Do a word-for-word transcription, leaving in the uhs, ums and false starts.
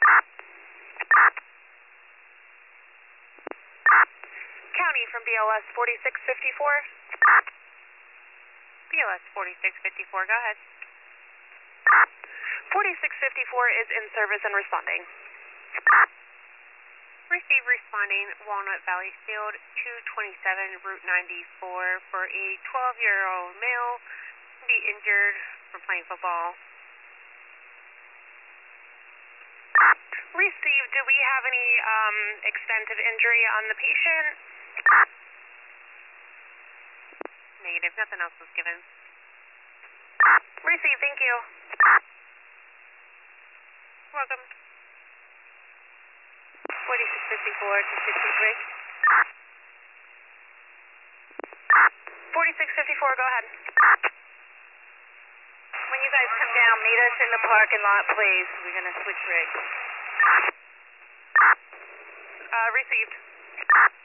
County from B L S forty-six fifty-four. B L S forty-six fifty-four, go ahead. forty-six fifty-four is in service and responding. Receive responding Walnut Valley Field two twenty-seven Route ninety-four for a twelve-year-old male to be injured from playing football. Received. Do we have any um, extent of injury on the patient? Negative. Nothing else was given. Received. Thank you. Welcome. forty-six fifty-four to sixty-three. forty-six fifty-four, go ahead. When you guys come down, meet us in the parking lot, please. We're going to switch rigs. Uh, received.